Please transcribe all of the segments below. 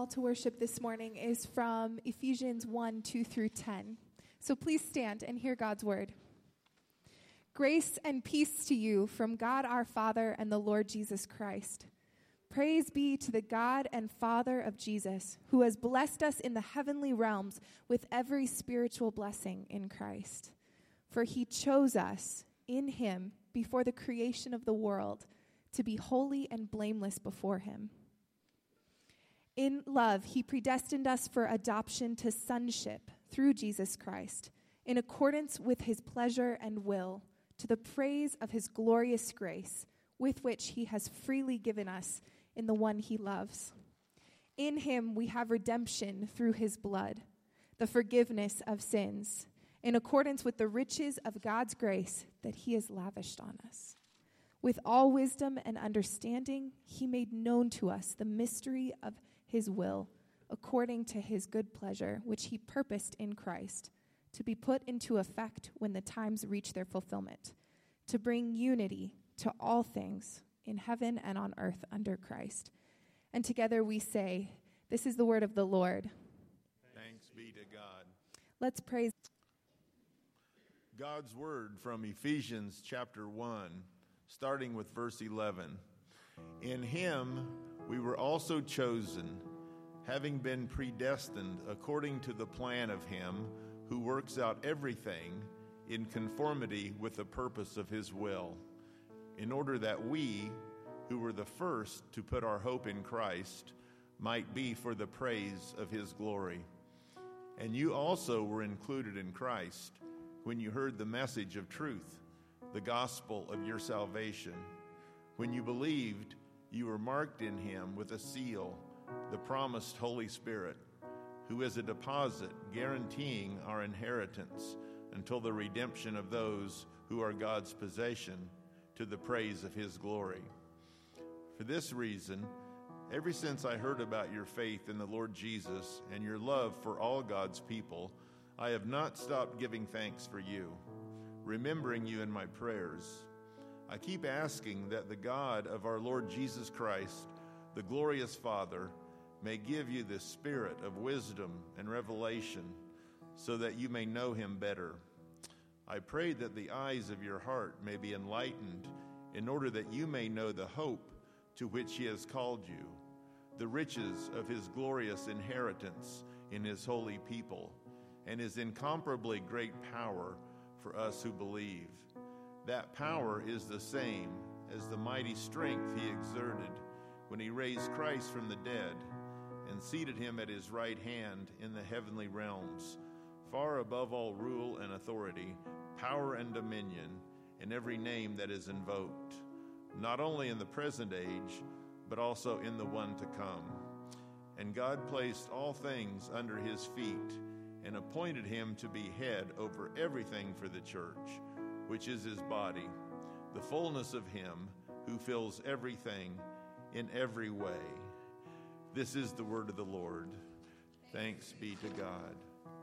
To worship this morning is from Ephesians 1, 2 through 10. So please stand and hear God's word. Grace and peace to you from God our Father and the Lord Jesus Christ. Praise be to the God and Father of Jesus, who has blessed us in the heavenly realms with every spiritual blessing in Christ. For he chose us in him before the creation of the world to be holy and blameless before him. In love, he predestined us for adoption to sonship through Jesus Christ, in accordance with his pleasure and will, to the praise of his glorious grace, with which he has freely given us in the one he loves. In him we have redemption through his blood, the forgiveness of sins, in accordance with the riches of God's grace that he has lavished on us. With all wisdom and understanding, he made known to us the mystery of his will, according to his good pleasure, which he purposed in Christ, to be put into effect when the times reach their fulfillment, to bring unity to all things in heaven and on earth under Christ. And together we say, this is the word of the Lord. Thanks be to God. Let's praise God's word from Ephesians chapter 1, starting with verse 11. In him we were also chosen, having been predestined according to the plan of him who works out everything in conformity with the purpose of his will, in order that we, who were the first to put our hope in Christ, might be for the praise of his glory. And you also were included in Christ when you heard the message of truth, the gospel of your salvation. When you believed, you were marked in him with a seal, the promised Holy Spirit, who is a deposit guaranteeing our inheritance until the redemption of those who are God's possession, to the praise of his glory. For this reason, ever since I heard about your faith in the Lord Jesus and your love for all God's people, I have not stopped giving thanks for you, remembering you in my prayers. I keep asking that the God of our Lord Jesus Christ, the glorious Father, may give you the spirit of wisdom and revelation so that you may know him better. I pray that the eyes of your heart may be enlightened in order that you may know the hope to which he has called you, the riches of his glorious inheritance in his holy people, and his incomparably great power for us who believe. That power is the same as the mighty strength he exerted when he raised Christ from the dead and seated him at his right hand in the heavenly realms, far above all rule and authority, power and dominion, and every name that is invoked, not only in the present age, but also in the one to come. And God placed all things under his feet and appointed him to be head over everything for the church, which is his body, the fullness of him who fills everything in every way. This is the word of the Lord. Thanks be to God.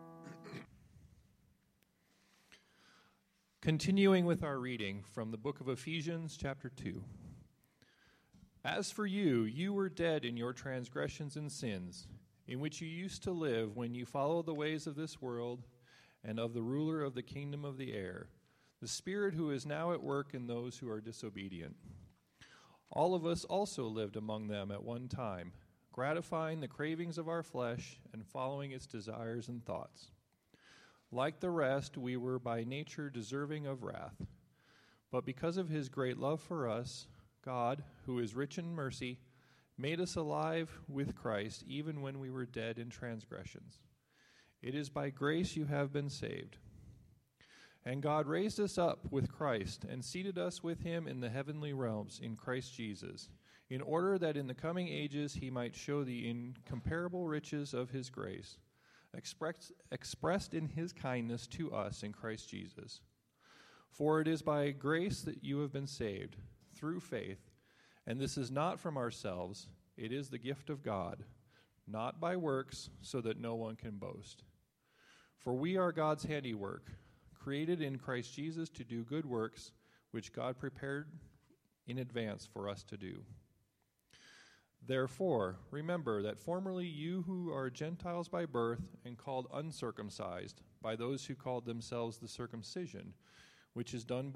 Continuing with our reading from the book of Ephesians, chapter 2. As for you, you were dead in your transgressions and sins, in which you used to live when you followed the ways of this world and of the ruler of the kingdom of the air, the spirit who is now at work in those who are disobedient. All of us also lived among them at one time, gratifying the cravings of our flesh and following its desires and thoughts. Like the rest, we were by nature deserving of wrath. But because of his great love for us, God, who is rich in mercy, made us alive with Christ even when we were dead in transgressions. It is by grace you have been saved. And God raised us up with Christ and seated us with him in the heavenly realms in Christ Jesus, in order that in the coming ages he might show the incomparable riches of his grace, expressed in his kindness to us in Christ Jesus. For it is by grace that you have been saved, through faith, and this is not from ourselves, it is the gift of God, not by works, so that no one can boast. For we are God's handiwork, created in Christ Jesus to do good works, which God prepared in advance for us to do. Therefore, remember that formerly you who are Gentiles by birth and called uncircumcised by those who called themselves the circumcision, which is done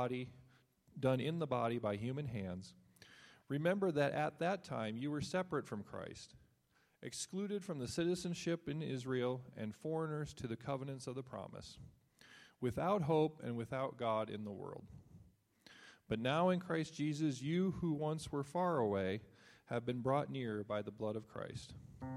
in the body by human hands, remember that at that time you were separate from Christ, excluded from the citizenship in Israel and foreigners to the covenants of the promise, without hope and without God in the world. But now in Christ Jesus, you who once were far away have been brought near by the blood of Christ.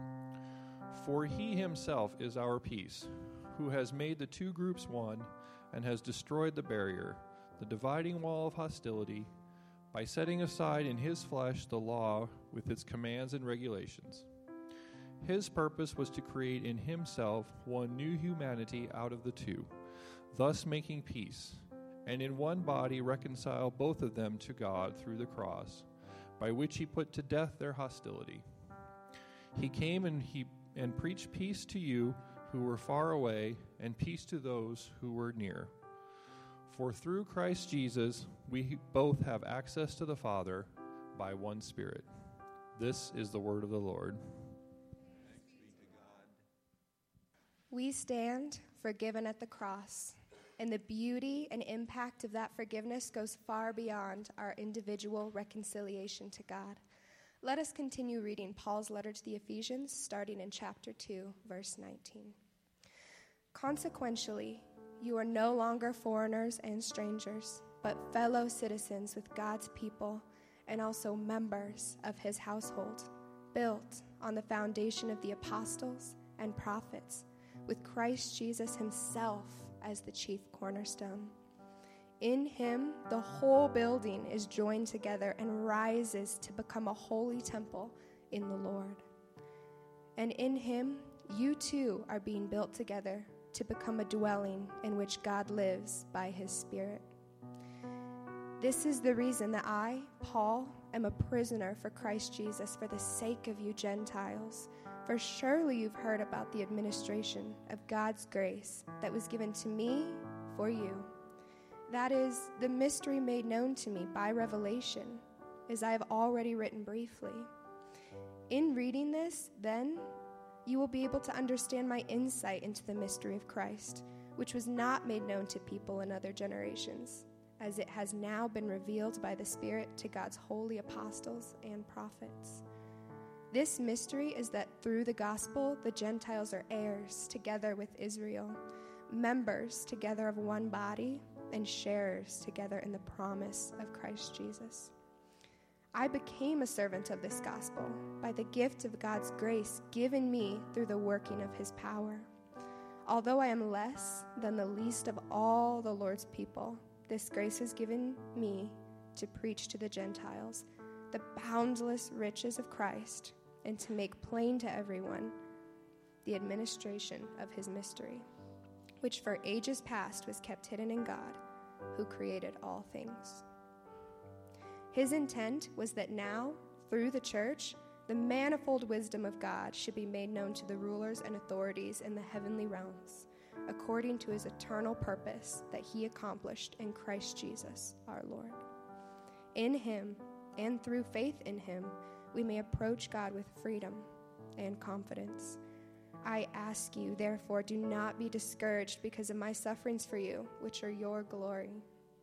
For he himself is our peace, who has made the two groups one and has destroyed the barrier, the dividing wall of hostility, by setting aside in his flesh the law with its commands and regulations. His purpose was to create in himself one new humanity out of the two, thus making peace, and in one body reconcile both of them to God through the cross, by which he put to death their hostility. He came and preached peace to you who were far away, and peace to those who were near. For through Christ Jesus we both have access to the Father by one Spirit. This is the word of the Lord. Thanks be to God. We stand forgiven at the cross, and the beauty and impact of that forgiveness goes far beyond our individual reconciliation to God. Let us continue reading Paul's letter to the Ephesians, starting in chapter 2, verse 19. Consequently, you are no longer foreigners and strangers, but fellow citizens with God's people and also members of his household, built on the foundation of the apostles and prophets, with Christ Jesus himself as the chief cornerstone. In him, the whole building is joined together and rises to become a holy temple in the Lord. And in him, you too are being built together to become a dwelling in which God lives by his Spirit. This is the reason that I, Paul, am a prisoner for Christ Jesus for the sake of you Gentiles. For surely you've heard about the administration of God's grace that was given to me for you. That is, the mystery made known to me by revelation, as I have already written briefly. In reading this, then, you will be able to understand my insight into the mystery of Christ, which was not made known to people in other generations, as it has now been revealed by the Spirit to God's holy apostles and prophets. This mystery is that through the gospel, the Gentiles are heirs together with Israel, members together of one body, and sharers together in the promise of Christ Jesus. I became a servant of this gospel by the gift of God's grace given me through the working of his power. Although I am less than the least of all the Lord's people, this grace is given me to preach to the Gentiles the boundless riches of Christ, and to make plain to everyone the administration of his mystery, which for ages past was kept hidden in God, who created all things. His intent was that now, through the church, the manifold wisdom of God should be made known to the rulers and authorities in the heavenly realms, according to his eternal purpose that he accomplished in Christ Jesus our Lord. In him, and through faith in him, we may approach God with freedom and confidence. I ask you, therefore, do not be discouraged because of my sufferings for you, which are your glory.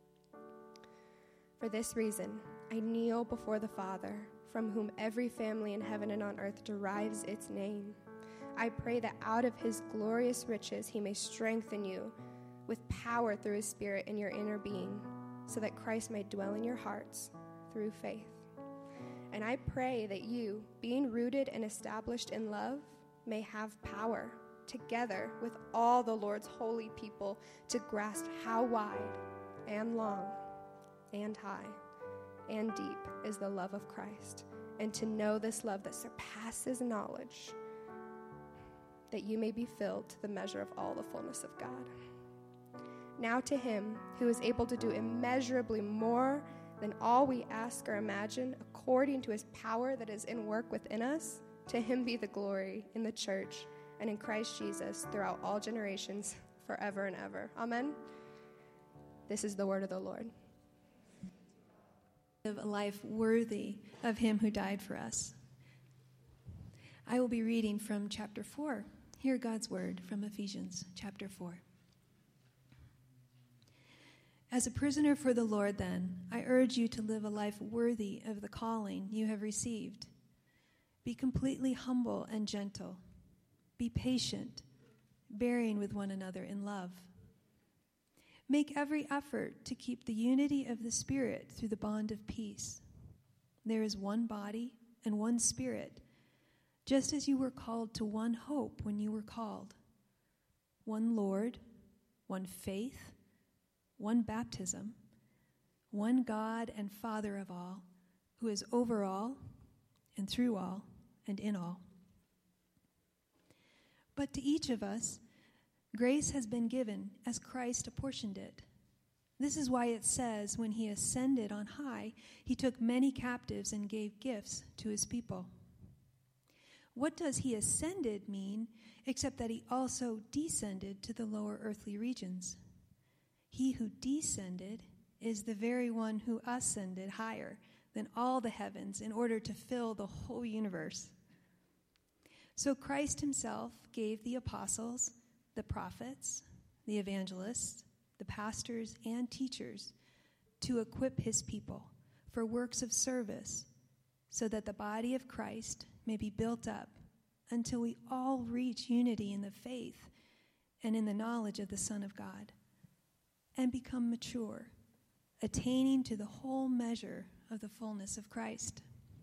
For this reason, I kneel before the Father, from whom every family in heaven and on earth derives its name. I pray that out of his glorious riches he may strengthen you with power through his Spirit in your inner being, so that Christ may dwell in your hearts through faith. And I pray that you, being rooted and established in love, may have power, together with all the Lord's holy people, to grasp how wide and long and high and deep is the love of Christ, and to know this love that surpasses knowledge, that you may be filled to the measure of all the fullness of God. Now to him who is able to do immeasurably more than all we ask or imagine, according to his power that is in work within us, to him be the glory in the church and in Christ Jesus throughout all generations, forever and ever. Amen. This is the word of the Lord. Live a life worthy of him who died for us. I will be reading from chapter 4. Hear God's word from Ephesians chapter 4. As a prisoner for the Lord, then, I urge you to live a life worthy of the calling you have received. Be completely humble and gentle. Be patient, bearing with one another in love. Make every effort to keep the unity of the Spirit through the bond of peace. There is one body and one Spirit, just as you were called to one hope when you were called. One Lord, one faith, one baptism, one God and Father of all, who is over all and through all and in all. But to each of us, grace has been given as Christ apportioned it. This is why it says, when he ascended on high, he took many captives and gave gifts to his people. What does he ascended mean, except that he also descended to the lower earthly regions? He who descended is the very one who ascended higher than all the heavens in order to fill the whole universe. So Christ himself gave the apostles, the prophets, the evangelists, the pastors, and teachers to equip his people for works of service, so that the body of Christ may be built up until we all reach unity in the faith and in the knowledge of the Son of God, and become mature, attaining to the whole measure of the fullness of Christ.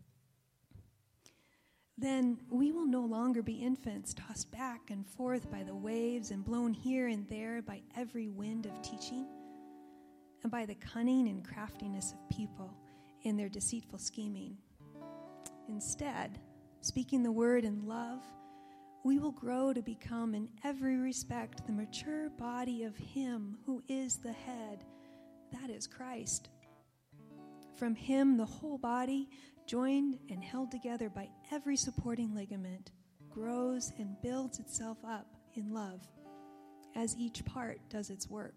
Then we will no longer be infants tossed back and forth by the waves and blown here and there by every wind of teaching, and by the cunning and craftiness of people in their deceitful scheming. Instead, speaking the word in love, we will grow to become in every respect the mature body of him who is the head, that is Christ. From him the whole body, joined and held together by every supporting ligament, grows and builds itself up in love, as each part does its work.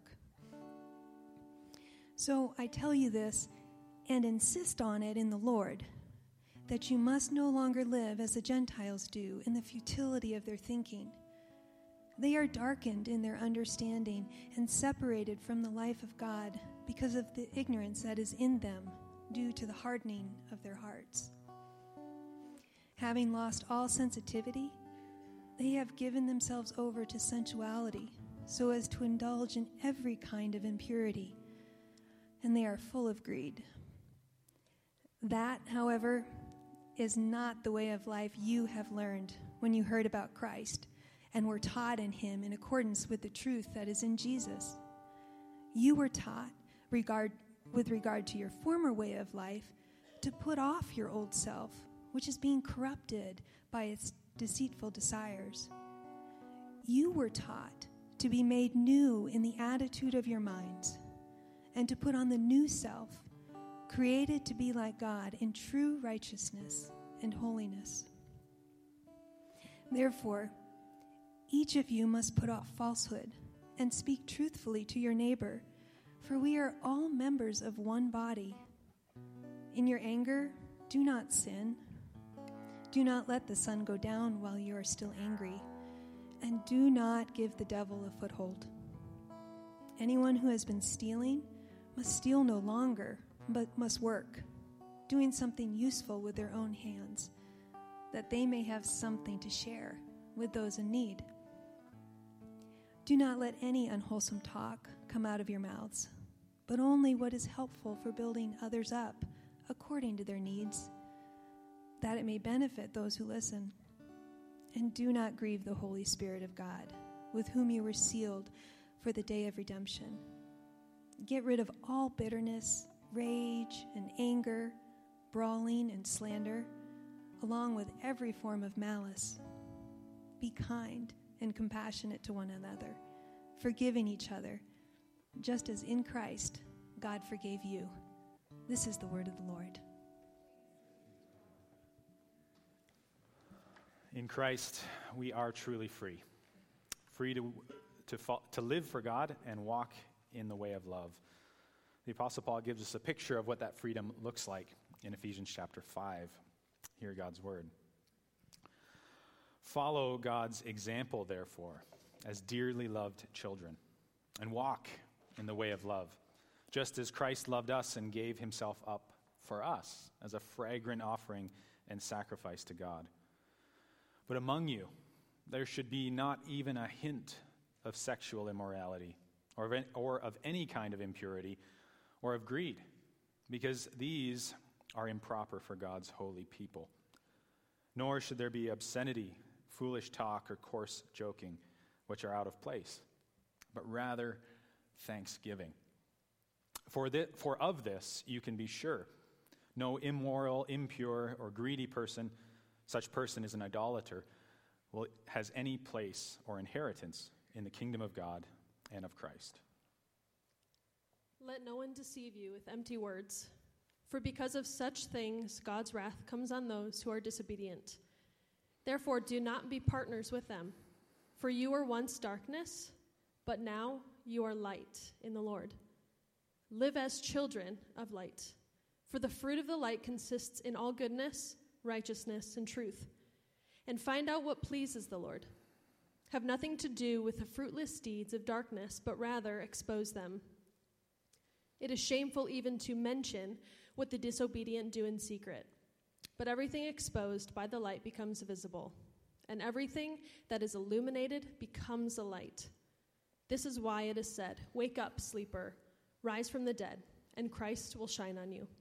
So I tell you this, and insist on it in the Lord, that you must no longer live as the Gentiles do in the futility of their thinking. They are darkened in their understanding and separated from the life of God because of the ignorance that is in them due to the hardening of their hearts. Having lost all sensitivity, they have given themselves over to sensuality so as to indulge in every kind of impurity, and they are full of greed. That, however, is not the way of life you have learned when you heard about Christ and were taught in him in accordance with the truth that is in Jesus. You were taught, with regard to your former way of life, to put off your old self, which is being corrupted by its deceitful desires. You were taught to be made new in the attitude of your minds, and to put on the new self, created to be like God in true righteousness and holiness. Therefore, each of you must put off falsehood and speak truthfully to your neighbor, for we are all members of one body. In your anger, do not sin. Do not let the sun go down while you are still angry, and do not give the devil a foothold. Anyone who has been stealing must steal no longer, but must work, doing something useful with their own hands, that they may have something to share with those in need. Do not let any unwholesome talk come out of your mouths, but only what is helpful for building others up according to their needs, that it may benefit those who listen. And do not grieve the Holy Spirit of God, with whom you were sealed for the day of redemption. Get rid of all bitterness, rage, and anger, brawling and slander, along with every form of malice. Be kind and compassionate to one another, forgiving each other, just as in Christ God forgave you. This is the word of the Lord. In Christ, we are truly free. Free to live for God and walk in the way of love. The Apostle Paul gives us a picture of what that freedom looks like in Ephesians chapter 5. Hear God's word. Follow God's example, therefore, as dearly loved children, and walk in the way of love, just as Christ loved us and gave himself up for us as a fragrant offering and sacrifice to God. But among you, there should be not even a hint of sexual immorality or of any kind of impurity or of greed, because these are improper for God's holy people. Nor should there be obscenity, foolish talk, or coarse joking, which are out of place, but rather thanksgiving. For of this you can be sure. No immoral, impure, or greedy person, such person is an idolater, has any place or inheritance in the kingdom of God and of Christ. Let no one deceive you with empty words, for because of such things God's wrath comes on those who are disobedient. Therefore, do not be partners with them, for you were once darkness, but now you are light in the Lord. Live as children of light, for the fruit of the light consists in all goodness, righteousness, and truth. And find out what pleases the Lord. Have nothing to do with the fruitless deeds of darkness, but rather expose them. It is shameful even to mention what the disobedient do in secret. But everything exposed by the light becomes visible, and everything that is illuminated becomes a light. This is why it is said, "Wake up, sleeper, rise from the dead, and Christ will shine on you."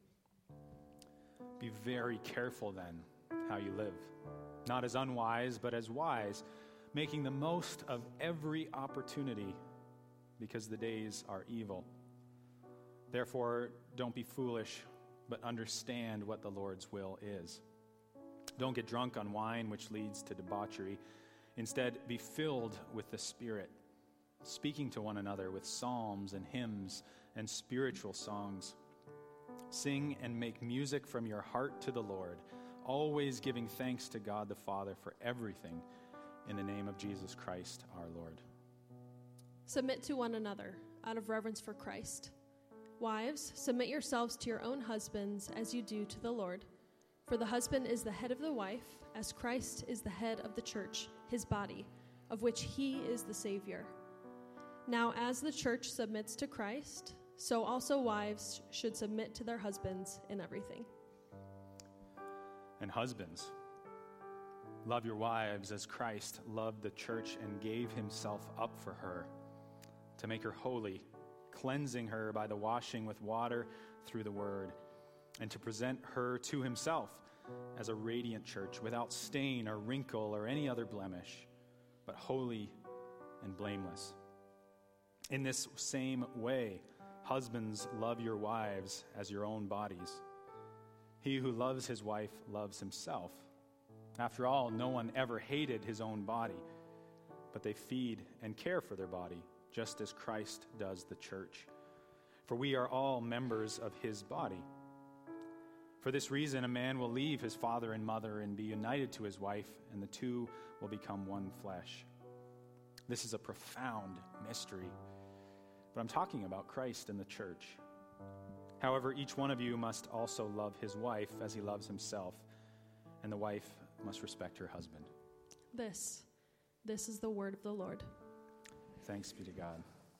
Be very careful then how you live, not as unwise, but as wise, making the most of every opportunity, because the days are evil. Therefore, don't be foolish, but understand what the Lord's will is. Don't get drunk on wine, which leads to debauchery. Instead, be filled with the Spirit, speaking to one another with psalms and hymns and spiritual songs. Sing and make music from your heart to the Lord, always giving thanks to God the Father for everything, in the name of Jesus Christ our Lord. Submit to one another out of reverence for Christ. Wives, submit yourselves to your own husbands as you do to the Lord. For the husband is the head of the wife, as Christ is the head of the church, his body, of which he is the Savior. Now, as the church submits to Christ, so also wives should submit to their husbands in everything. And husbands, love your wives as Christ loved the church and gave himself up for her, to make her holy, cleansing her by the washing with water through the word, and to present her to himself as a radiant church, without stain or wrinkle or any other blemish, but holy and blameless. In this same way, husbands, love your wives as your own bodies. He who loves his wife loves himself. After all, no one ever hated his own body, but they feed and care for their body, just as Christ does the church. For we are all members of his body. For this reason, a man will leave his father and mother and be united to his wife, and the two will become one flesh. This is a profound mystery, but I'm talking about Christ and the church. However, each one of you must also love his wife as he loves himself, and the wife must respect her husband. This is the word of the Lord. Thanks be to God.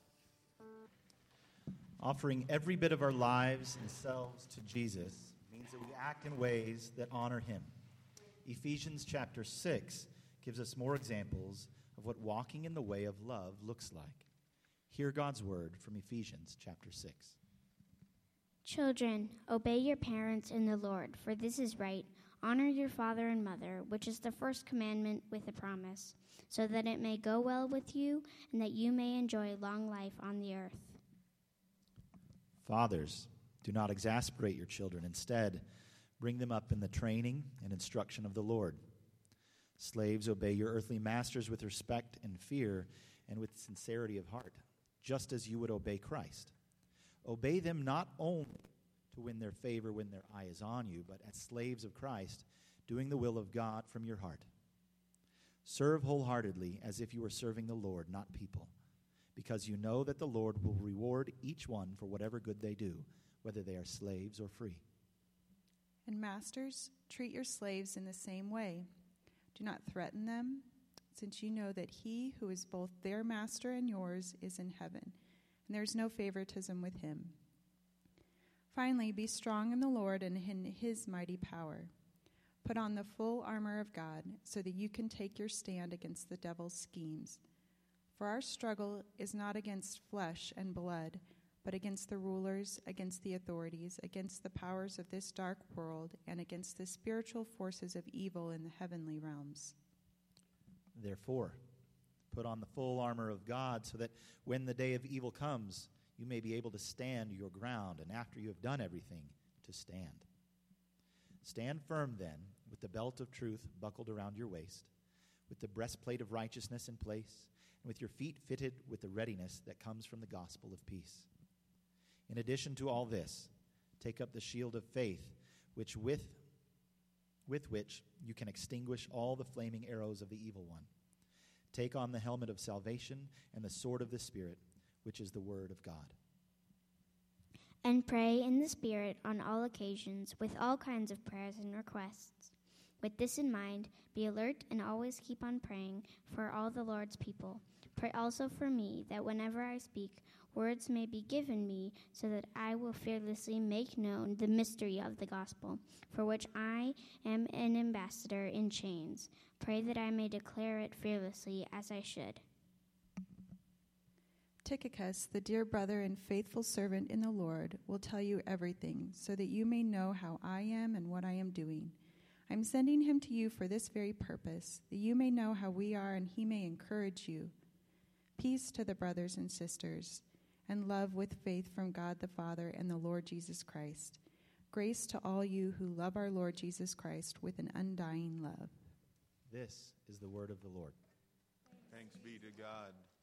Offering every bit of our lives and selves to Jesus means that we act in ways that honor him. Ephesians chapter 6 gives us more examples of what walking in the way of love looks like. Hear God's word from Ephesians chapter 6. Children, obey your parents in the Lord, for this is right. Honor your father and mother, which is the first commandment with a promise, so that it may go well with you and that you may enjoy long life on the earth. Fathers, do not exasperate your children. Instead, bring them up in the training and instruction of the Lord. Slaves, obey your earthly masters with respect and fear and with sincerity of heart, just as you would obey Christ. Obey them not only to win their favor when their eye is on you, but as slaves of Christ, doing the will of God from your heart. Serve wholeheartedly as if you were serving the Lord, not people, because you know that the Lord will reward each one for whatever good they do, whether they are slaves or free. And masters, treat your slaves in the same way. Do not threaten them, since you know that he who is both their master and yours is in heaven, and there is no favoritism with him. Finally, be strong in the Lord and in his mighty power. Put on the full armor of God, so that you can take your stand against the devil's schemes. For our struggle is not against flesh and blood, but against the rulers, against the authorities, against the powers of this dark world, and against the spiritual forces of evil in the heavenly realms. Therefore, put on the full armor of God, so that when the day of evil comes, you may be able to stand your ground, and after you have done everything, to stand. Stand firm then, with the belt of truth buckled around your waist, with the breastplate of righteousness in place, and with your feet fitted with the readiness that comes from the gospel of peace. In addition to all this, take up the shield of faith, with which you can extinguish all the flaming arrows of the evil one. Take on the helmet of salvation and the sword of the Spirit, which is the word of God. And pray in the Spirit on all occasions with all kinds of prayers and requests. With this in mind, be alert and always keep on praying for all the Lord's people. Pray also for me, that whenever I speak, words may be given me, so that I will fearlessly make known the mystery of the gospel, for which I am an ambassador in chains. Pray that I may declare it fearlessly as I should. Tychicus, the dear brother and faithful servant in the Lord, will tell you everything, so that you may know how I am and what I am doing. I am sending him to you for this very purpose, that you may know how we are and he may encourage you. Peace to the brothers and sisters, and love with faith from God the Father and the Lord Jesus Christ. Grace to all you who love our Lord Jesus Christ with an undying love. This is the word of the Lord. Thanks be to God.